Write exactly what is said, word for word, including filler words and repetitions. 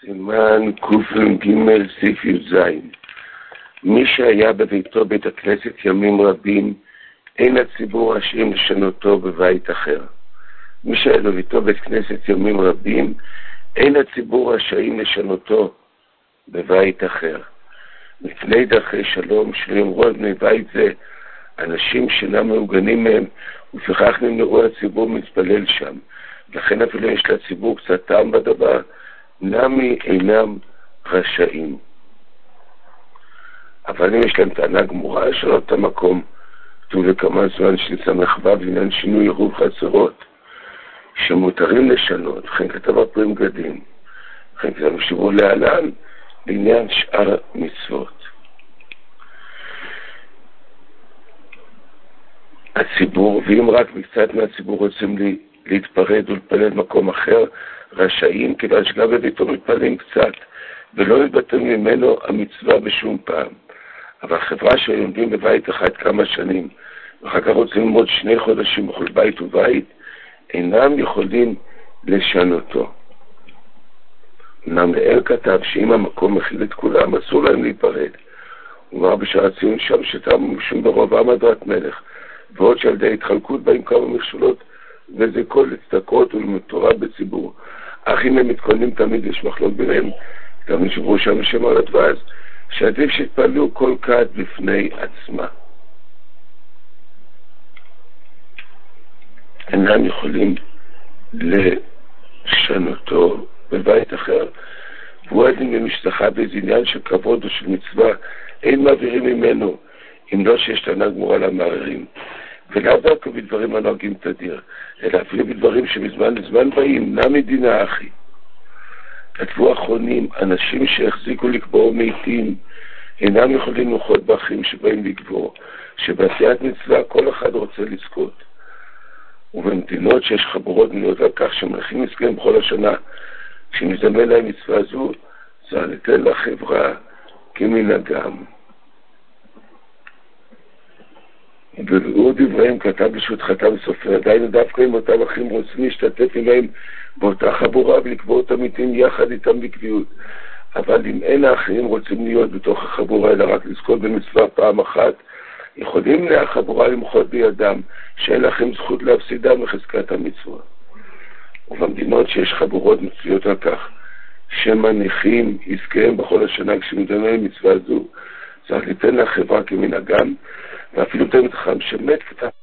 סימן קג' סעיף י"ז. מי שהיה בביתו בית הכנסת ימים רבים, אין הציבור רשאים לשנותו בבית אחר. מי שהיה בביתו בית כנסת ימים רבים, אין הציבור רשאים לשנותו בבית אחר. מפני דרכי שלום שיאמרו על בני בית זה, אנשים שאינם מעוגנים מהם, ולפיכך נמנעו הציבור מתפלל שם. לכן אפילו יש לציבור קצת טעם בדבר, נמי אינם רשאים. אבל אם יש להם טענה גמורה, יש לו את המקום, כתוב לכמה זמן שניצה מחווה בעניין שינוי עירוב חצרות, שמותרים לשנות, וכן כתב הפרים גדים, וכן כתב שיבו להלן, בעניין שאר מצוות. הציבור, ואם רק מקצת מהציבור רוצים לי, להתפרד ולפלל במקום אחר, רשאים, כיוון שגם בביתו מתפללים קצת, ולא יתבטל ממנו המצווה בשום פעם. אבל חברה שלומדים בבית אחד כמה שנים, ואחר כך רוצים ללמוד שני חודשים בכל בית ובית, אינם יכולים לשנותו. אמנם לאל כתב שאם המקום מכיל את כולם, אסור להם להיפרד. הוא אמר בשער ציון שם שתמו משום ברוב עמדת מלך, ועוד שעל ידי התחלקות בהם כמה מכשולות, וזה כל לצדקות ולמטורה בציבור. אך אם הם מתכוננים תמיד יש מחלוק ביניהם, גם נשברו שם השם על הדבז, שעדיף שהתפללו כל כת בפני עצמה. אינם יכולים לשנותו בבית אחר, והוא עדין במשתחה באיזה עניין של כבוד או של מצווה, אין מעבירים ממנו, אם לא שיש טענה גמורה למערערים. ולאו דווקא בדברים הנוהגים תדיר, אלא אפילו בדברים שמזמן לזמן באים, נמי דינה אחי. כתבו אחרונים, אנשים שהחזיקו לקבור מתים, אינם יכולים לוחות באחים שבאים לקבור, שבעשיית מצווה כל אחד רוצה לזכות. ובמדינות שיש חבורות מנויות על כך שמלכים הסכם בכל השנה, כשמזמן להם מצווה זו, זה ניתן לחברה כמנהגם. ובביאור דבריהם כתב בשותחתה בסופר, עדיין דווקא אם אותם אחים רוצים להשתתף עליהם באותה חבורה ולקבור את המתים יחד איתם בקביעות. אבל אם אין האחרים רוצים להיות בתוך החבורה אלא רק לזכות במצווה פעם אחת, יכולים בני החבורה למחות בידם שאין לכם זכות להפסידם לחזקת המצווה. ובמדינות שיש חבורות מצויות על כך שמניחים עסקיהם בכל השנה כשמדמה מצווה זו, צריך ליתן לחברה כמנהגם, ואפילו תלמיד חכם שמת כתב